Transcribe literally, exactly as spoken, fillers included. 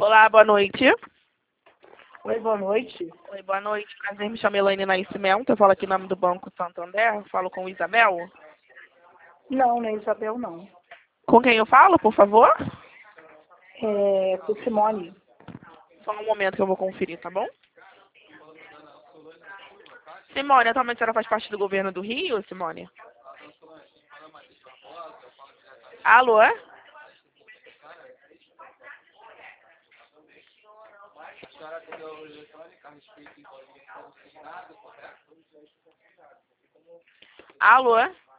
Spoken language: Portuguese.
Olá, boa noite. Oi, boa noite. Oi, boa noite. Prazer, me chamo Elaine Nascimento. Eu falo aqui em nome do Banco Santander. Eu falo com Isabel. Não, não é Isabel, não. Com quem eu falo, por favor? É com Simone. Só um momento que eu vou conferir, tá bom? Simone, atualmente a senhora faz parte do governo do Rio, Simone? Alô? Alô?